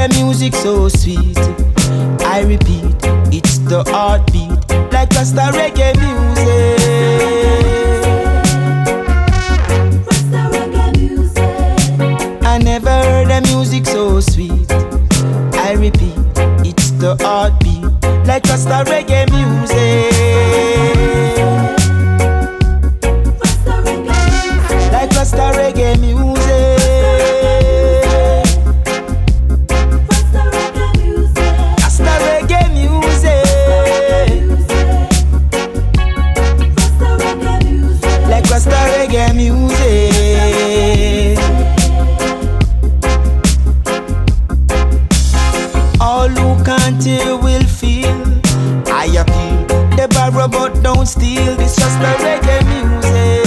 the music so sweet. I repeat, it's the heartbeat, like Rasta reggae music. Rasta reggae music. I never heard the music so sweet. I repeat, it's the heartbeat, like Rasta reggae music. Rasta reggae music. Like Rasta reggae music. Rasta reggae music. All who can't hear will feel. I appeal, they borrow but don't steal. This Rasta reggae music.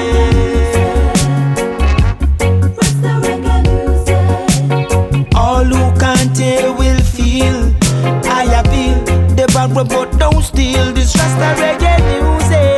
Rasta reggae music. All who can't hear will feel. I appeal, they borrow but don't steal. This Rasta reggae music.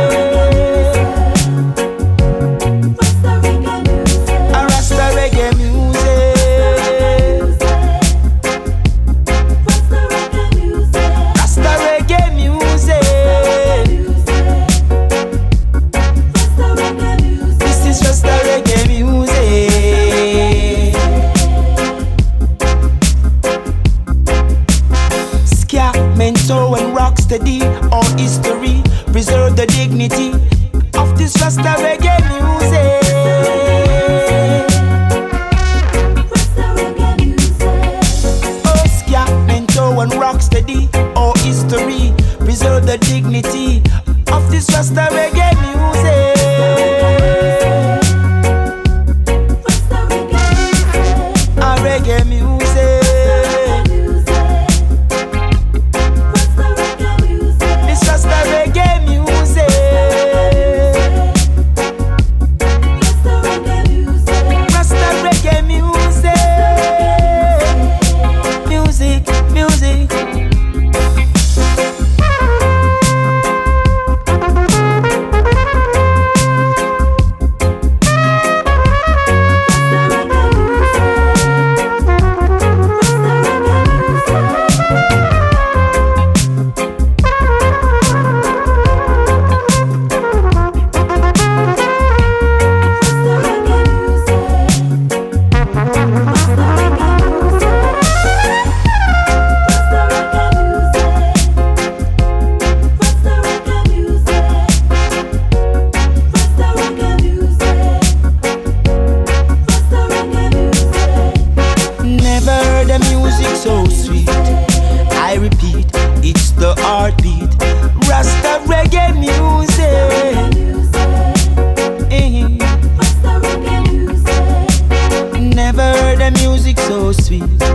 Mentor and rock steady, our history, preserve the dignity of this Rasta reggae music. Rasta reggae music. Oh, Skia, mentor and rock steady, our history, preserve the dignity of this Rasta reggae music. Rasta reggae music. Our reggae music. So sweet, I repeat, it's the heartbeat, Rasta reggae music. Never heard the music so sweet.